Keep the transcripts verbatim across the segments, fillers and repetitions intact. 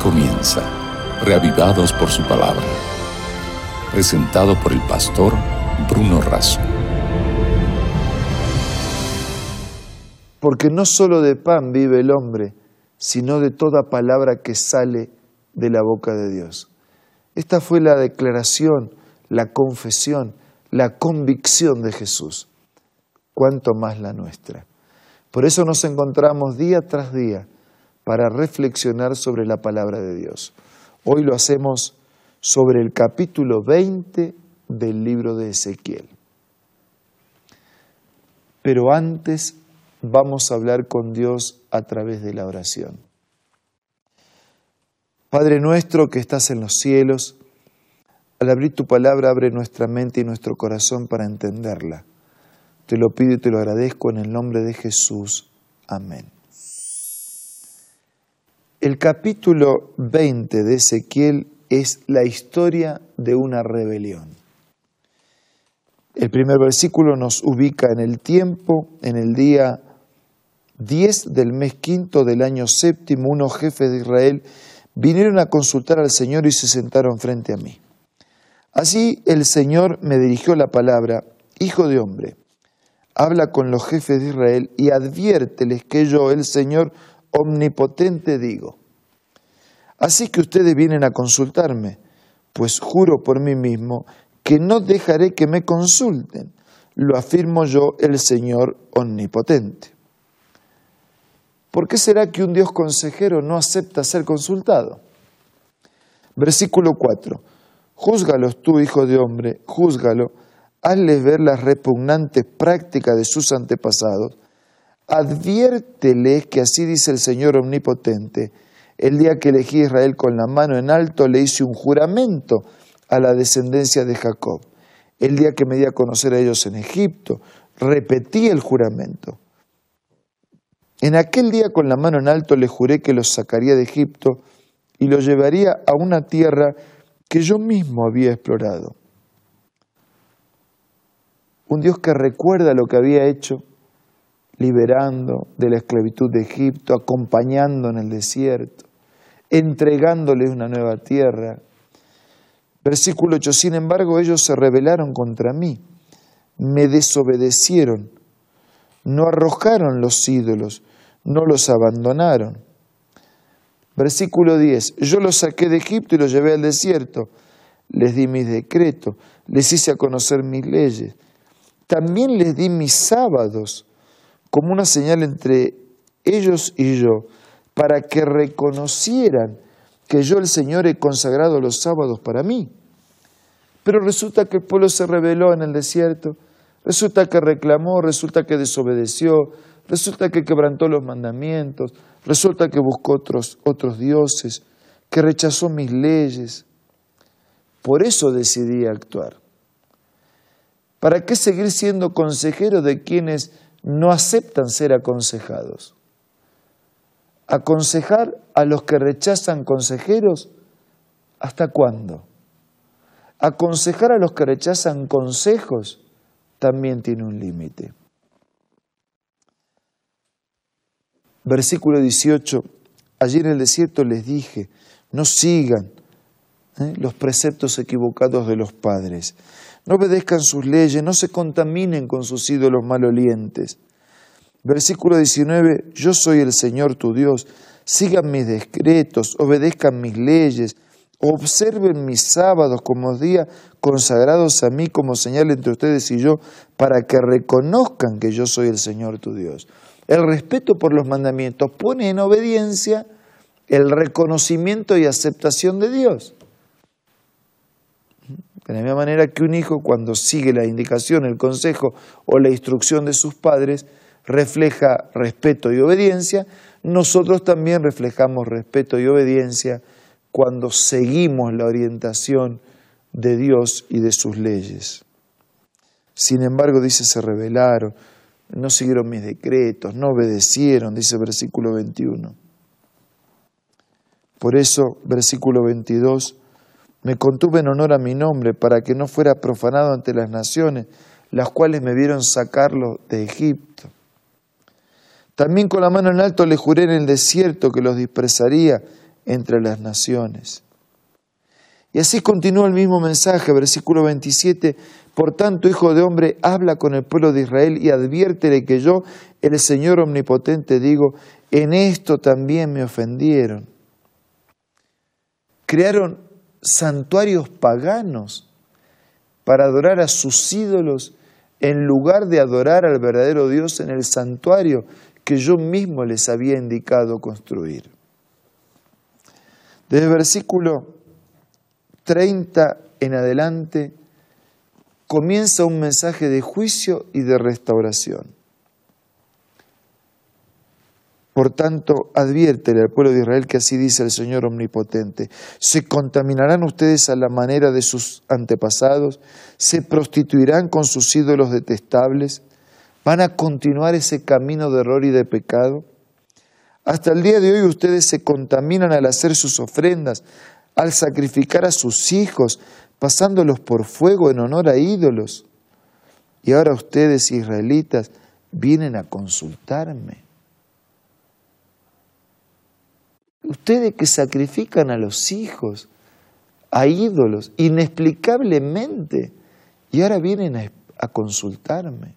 comienza, reavivados por su palabra. Presentado por el pastor Bruno Razo. Porque no solo de pan vive el hombre, sino de toda palabra que sale de la boca de Dios. Esta fue la declaración, la confesión, la convicción de Jesús. Cuánto más la nuestra. Por eso nos encontramos día tras día para reflexionar sobre la palabra de Dios. Hoy lo hacemos sobre el capítulo veinte del libro de Ezequiel. Pero antes vamos a hablar con Dios a través de la oración. Padre nuestro que estás en los cielos, al abrir tu palabra abre nuestra mente y nuestro corazón para entenderla. Te lo pido y te lo agradezco en el nombre de Jesús. Amén. El capítulo veinte de Ezequiel es la historia de una rebelión. El primer versículo nos ubica en el tiempo, en el día diez del mes quinto del año séptimo, unos jefes de Israel vinieron a consultar al Señor y se sentaron frente a mí. Así el Señor me dirigió la palabra: Hijo de hombre, habla con los jefes de Israel y adviérteles que yo, el Señor omnipotente, digo. Así que ustedes vienen a consultarme, pues juro por mí mismo que no dejaré que me consulten. Lo afirmo yo, el Señor omnipotente. ¿Por qué será que un Dios consejero no acepta ser consultado? Versículo cuatro. Júzgalos tú, hijo de hombre, júzgalo, hazles ver las repugnantes prácticas de sus antepasados, adviérteles que así dice el Señor omnipotente: el día que elegí a Israel con la mano en alto, le hice un juramento a la descendencia de Jacob. El día que me di a conocer a ellos en Egipto, repetí el juramento. En aquel día con la mano en alto les juré que los sacaría de Egipto y los llevaría a una tierra que yo mismo había explorado. Un Dios que recuerda lo que había hecho, liberando de la esclavitud de Egipto, acompañando en el desierto, entregándoles una nueva tierra. Versículo ocho, sin embargo, ellos se rebelaron contra mí, me desobedecieron, no arrojaron los ídolos, no los abandonaron. Versículo diez, yo los saqué de Egipto y los llevé al desierto, les di mis decretos, les hice a conocer mis leyes. También les di mis sábados como una señal entre ellos y yo, para que reconocieran que yo, el Señor, he consagrado los sábados para mí. Pero resulta que el pueblo se rebeló en el desierto, resulta que reclamó, resulta que desobedeció, resulta que quebrantó los mandamientos, resulta que buscó otros, otros dioses, que rechazó mis leyes. Por eso decidí actuar. ¿Para qué seguir siendo consejero de quienes no aceptan ser aconsejados? ¿Aconsejar a los que rechazan consejeros? ¿Hasta cuándo? Aconsejar a los que rechazan consejos también tiene un límite. Versículo dieciocho. Allí en el desierto les dije, no sigan ¿eh? los preceptos equivocados de los padres. No obedezcan sus leyes, no se contaminen con sus ídolos malolientes. Versículo diecinueve, yo soy el Señor tu Dios, sigan mis decretos, obedezcan mis leyes, observen mis sábados como días consagrados a mí como señal entre ustedes y yo, para que reconozcan que yo soy el Señor tu Dios. El respeto por los mandamientos pone en obediencia el reconocimiento y aceptación de Dios. De la misma manera que un hijo, cuando sigue la indicación, el consejo o la instrucción de sus padres, refleja respeto y obediencia, nosotros también reflejamos respeto y obediencia cuando seguimos la orientación de Dios y de sus leyes. Sin embargo, dice, se rebelaron, no siguieron mis decretos, no obedecieron, dice versículo veintiuno. Por eso, versículo veintidós, me contuve en honor a mi nombre para que no fuera profanado ante las naciones, las cuales me vieron sacarlo de Egipto. También con la mano en alto le juré en el desierto que los dispersaría entre las naciones. Y así continúa el mismo mensaje, versículo veintisiete. Por tanto, hijo de hombre, habla con el pueblo de Israel y adviértele que yo, el Señor omnipotente, digo, en esto también me ofendieron. Crearon santuarios paganos para adorar a sus ídolos en lugar de adorar al verdadero Dios en el santuario que yo mismo les había indicado construir. Desde el versículo treinta en adelante comienza un mensaje de juicio y de restauración. Por tanto, adviértele al pueblo de Israel que así dice el Señor omnipotente: se contaminarán ustedes a la manera de sus antepasados, se prostituirán con sus ídolos detestables, van a continuar ese camino de error y de pecado. Hasta el día de hoy ustedes se contaminan al hacer sus ofrendas, al sacrificar a sus hijos, pasándolos por fuego en honor a ídolos. Y ahora ustedes, israelitas, vienen a consultarme. Ustedes que sacrifican a los hijos, a ídolos, inexplicablemente, y ahora vienen a, a consultarme.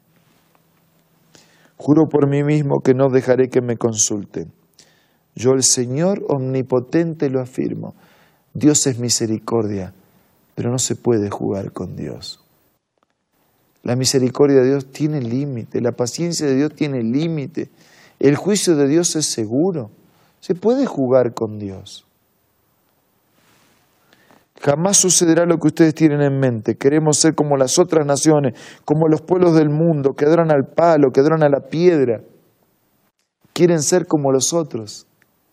Juro por mí mismo que no dejaré que me consulten. Yo, el Señor omnipotente, lo afirmo. Dios es misericordia, pero no se puede jugar con Dios. La misericordia de Dios tiene límite, la paciencia de Dios tiene límite, el juicio de Dios es seguro. Se puede jugar con Dios. Jamás sucederá lo que ustedes tienen en mente. Queremos ser como las otras naciones, como los pueblos del mundo, que adoran al palo, que adoran a la piedra. Quieren ser como los otros,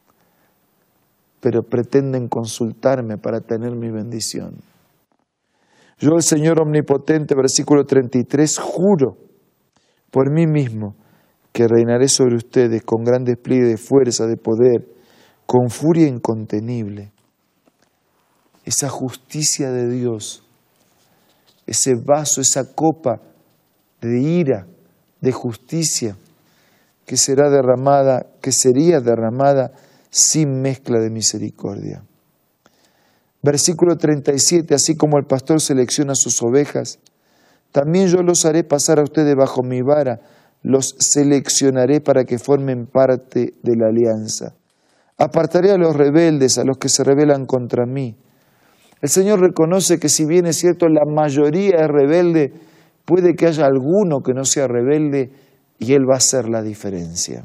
pero pretenden consultarme para tener mi bendición. Yo, el Señor omnipotente, versículo treinta y tres, juro por mí mismo que reinaré sobre ustedes con gran despliegue de fuerza, de poder, con furia incontenible. Esa justicia de Dios, ese vaso, esa copa de ira, de justicia, que será derramada, que sería derramada sin mezcla de misericordia. Versículo treinta y siete, así como el pastor selecciona sus ovejas, también yo los haré pasar a ustedes bajo mi vara, los seleccionaré para que formen parte de la alianza. Apartaré a los rebeldes, a los que se rebelan contra mí. El Señor reconoce que si bien es cierto la mayoría es rebelde, puede que haya alguno que no sea rebelde y Él va a hacer la diferencia.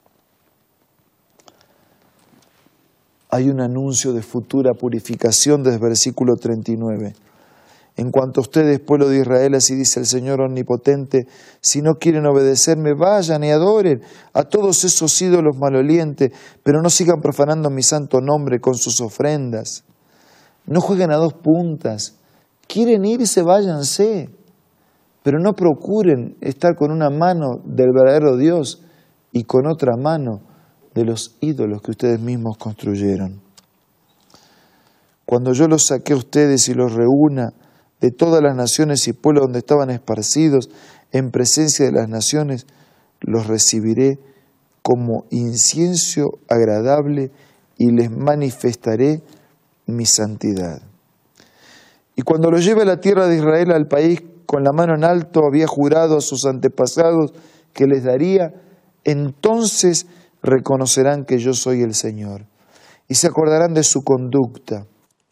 Hay un anuncio de futura purificación desde el versículo treinta y nueve. En cuanto a ustedes, pueblo de Israel, así dice el Señor omnipotente, si no quieren obedecerme, vayan y adoren a todos esos ídolos malolientes, pero no sigan profanando mi santo nombre con sus ofrendas. No jueguen a dos puntas. Quieren irse, váyanse, pero no procuren estar con una mano del verdadero Dios y con otra mano de los ídolos que ustedes mismos construyeron. Cuando yo los saqué a ustedes y los reúna de todas las naciones y pueblos donde estaban esparcidos en presencia de las naciones, los recibiré como incienso agradable y les manifestaré mi santidad. Y cuando los lleve a la tierra de Israel, al país con la mano en alto, había jurado a sus antepasados que les daría, entonces reconocerán que yo soy el Señor y se acordarán de su conducta.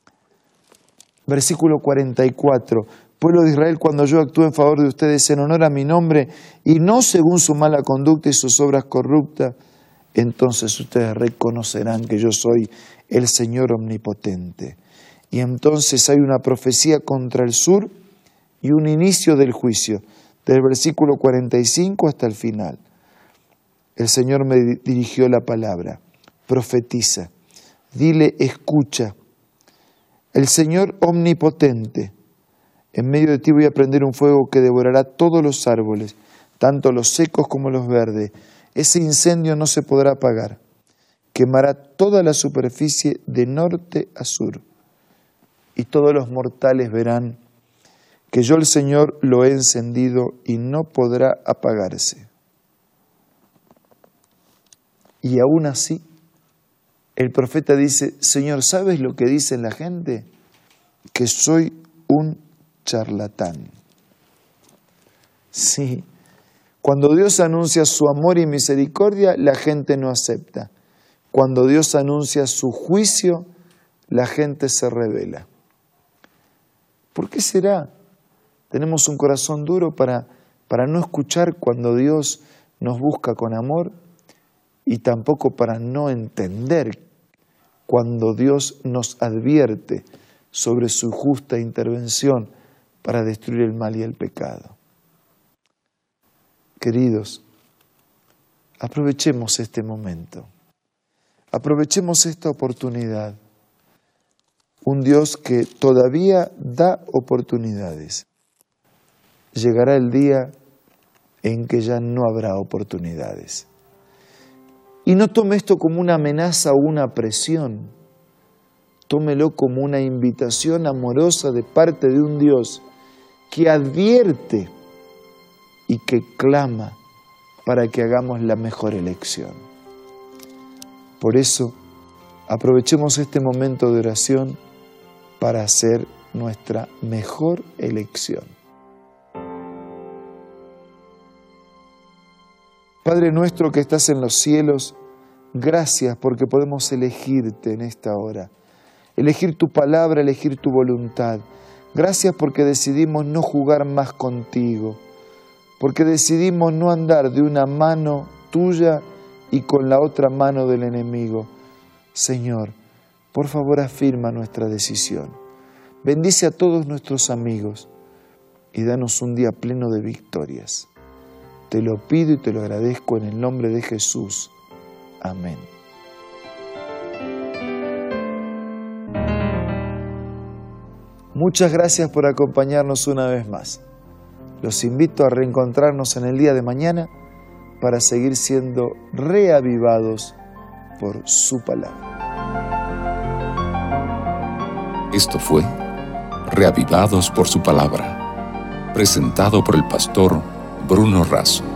Versículo cuarenta y cuatro. Pueblo de Israel, cuando yo actúe en favor de ustedes en honor a mi nombre y no según su mala conducta y sus obras corruptas, entonces ustedes reconocerán que yo soy el Señor omnipotente. Y entonces hay una profecía contra el sur y un inicio del juicio, del versículo cuarenta y cinco hasta el final. El Señor me dirigió la palabra: profetiza, dile, escucha. El Señor omnipotente, en medio de ti voy a prender un fuego que devorará todos los árboles, tanto los secos como los verdes. Ese incendio no se podrá apagar. Quemará toda la superficie de norte a sur. Y todos los mortales verán que yo, el Señor, lo he encendido y no podrá apagarse. Y aún así, el profeta dice, Señor, ¿sabes lo que dice la gente? Que soy un charlatán. Sí, cuando Dios anuncia su amor y misericordia, la gente no acepta. Cuando Dios anuncia su juicio, la gente se rebela. ¿Por qué será? Tenemos un corazón duro para, para no escuchar cuando Dios nos busca con amor y tampoco para no entender cuando Dios nos advierte sobre su justa intervención para destruir el mal y el pecado. Queridos, aprovechemos este momento, aprovechemos esta oportunidad. Un Dios que todavía da oportunidades. Llegará el día en que ya no habrá oportunidades. Y no tome esto como una amenaza o una presión. Tómelo como una invitación amorosa de parte de un Dios que advierte y que clama para que hagamos la mejor elección. Por eso, aprovechemos este momento de oración para hacer nuestra mejor elección. Padre nuestro que estás en los cielos, gracias porque podemos elegirte en esta hora. Elegir tu palabra, elegir tu voluntad. Gracias porque decidimos no jugar más contigo, porque decidimos no andar de una mano tuya y con la otra mano del enemigo. Señor, por favor afirma nuestra decisión. Bendice a todos nuestros amigos y danos un día pleno de victorias. Te lo pido y te lo agradezco en el nombre de Jesús. Amén. Muchas gracias por acompañarnos una vez más. Los invito a reencontrarnos en el día de mañana para seguir siendo reavivados por su palabra. Esto fue Reavivados por su palabra, presentado por el pastor Bruno Razo.